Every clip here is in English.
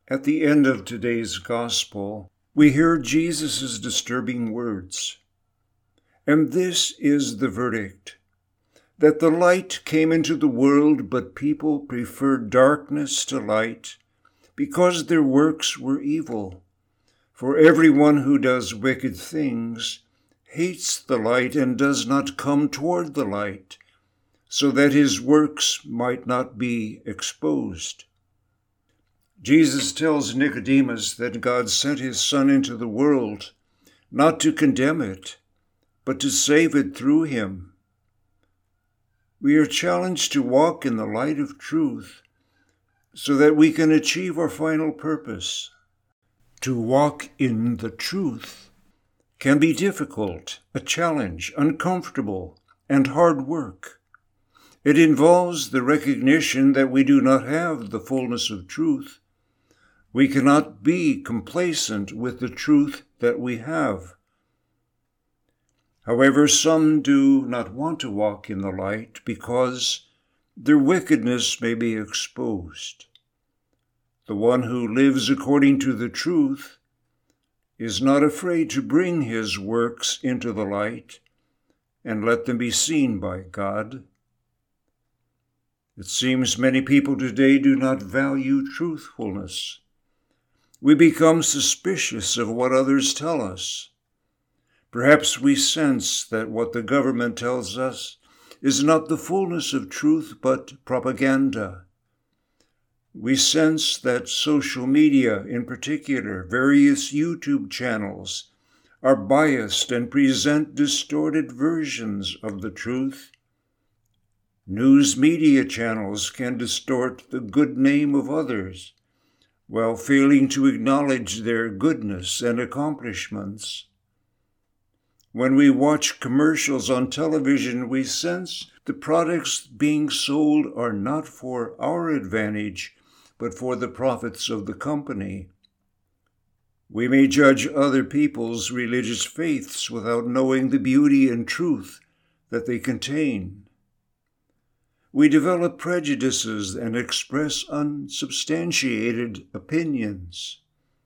At the end of today's gospel, we hear Jesus' disturbing words. And this is the verdict, that the light came into the world, but people preferred darkness to light, because their works were evil. For everyone who does wicked things hates the light and does not come toward the light, so that his works might not be exposed. Jesus tells Nicodemus that God sent his Son into the world, not to condemn it, but to save it through him. We are challenged to walk in the light of truth so that we can achieve our final purpose. To walk in the truth can be difficult, a challenge, uncomfortable, and hard work. It involves the recognition that we do not have the fullness of truth. We cannot be complacent with the truth that we have. However, some do not want to walk in the light because their wickedness may be exposed. The one who lives according to the truth is not afraid to bring his works into the light and let them be seen by God. It seems many people today do not value truthfulness. We become suspicious of what others tell us. Perhaps we sense that what the government tells us is not the fullness of truth, but propaganda. We sense that social media, in particular, various YouTube channels, are biased and present distorted versions of the truth. News media channels can distort the good name of others, while failing to acknowledge their goodness and accomplishments. When we watch commercials on television, we sense the products being sold are not for our advantage, but for the profits of the company. We may judge other people's religious faiths without knowing the beauty and truth that they contain. We develop prejudices and express unsubstantiated opinions.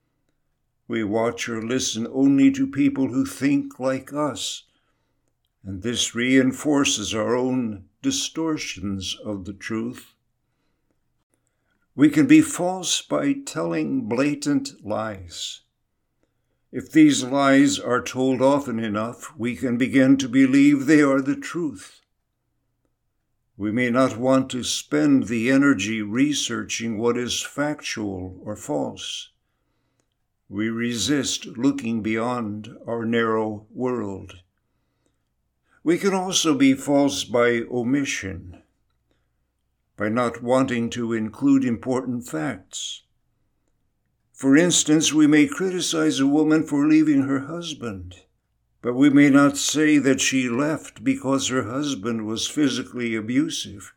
We watch or listen only to people who think like us, and this reinforces our own distortions of the truth. We can be false by telling blatant lies. If these lies are told often enough, we can begin to believe they are the truth. We may not want to spend the energy researching what is factual or false. We resist looking beyond our narrow world. We can also be false by omission, by not wanting to include important facts. For instance, we may criticize a woman for leaving her husband, but we may not say that she left because her husband was physically abusive.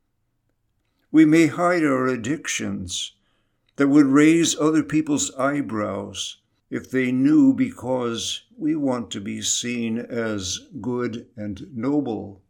We may hide our addictions that would raise other people's eyebrows if they knew, because we want to be seen as good and noble.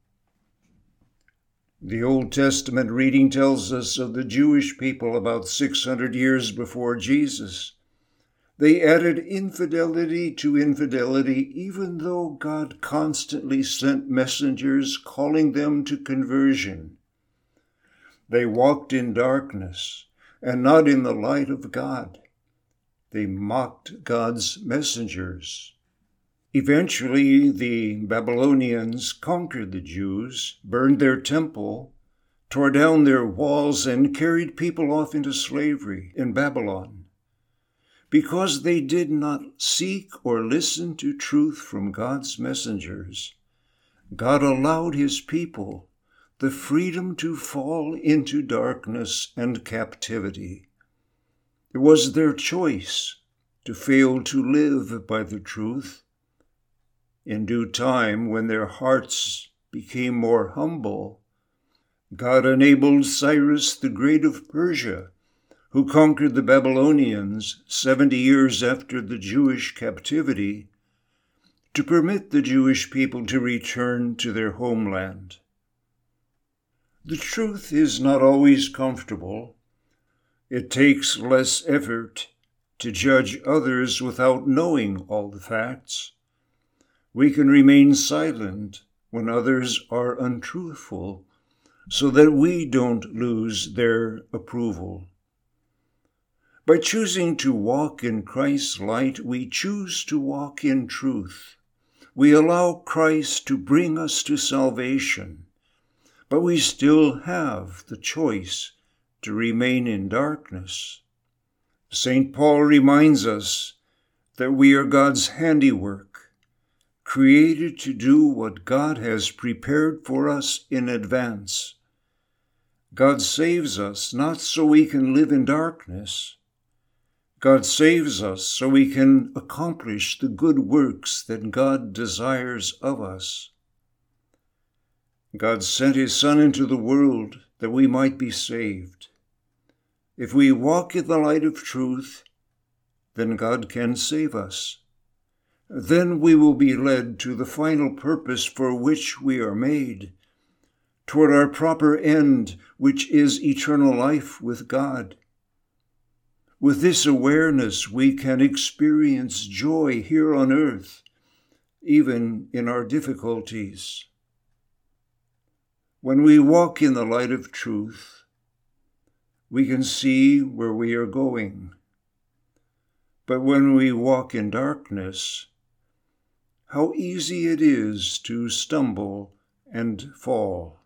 The Old Testament reading tells us of the Jewish people about 600 years before Jesus. They added infidelity to infidelity, even though God constantly sent messengers calling them to conversion. They walked in darkness and not in the light of God. They mocked God's messengers. Eventually, the Babylonians conquered the Jews, burned their temple, tore down their walls, and carried people off into slavery in Babylon. Because they did not seek or listen to truth from God's messengers, God allowed his people the freedom to fall into darkness and captivity. It was their choice to fail to live by the truth. In due time, when their hearts became more humble, God enabled Cyrus the Great of Persia, who conquered the Babylonians 70 years after the Jewish captivity, to permit the Jewish people to return to their homeland. The truth is not always comfortable. It takes less effort to judge others without knowing all the facts. We can remain silent when others are untruthful, so that we don't lose their approval. By choosing to walk in Christ's light, we choose to walk in truth. We allow Christ to bring us to salvation, but we still have the choice to remain in darkness. St. Paul reminds us that we are God's handiwork, created to do what God has prepared for us in advance. God saves us not so we can live in darkness. God saves us so we can accomplish the good works that God desires of us. God sent his Son into the world that we might be saved. If we walk in the light of truth, then God can save us. Then we will be led to the final purpose for which we are made, toward our proper end, which is eternal life with God. With this awareness, we can experience joy here on earth, even in our difficulties. When we walk in the light of truth, we can see where we are going. But when we walk in darkness, how easy it is to stumble and fall.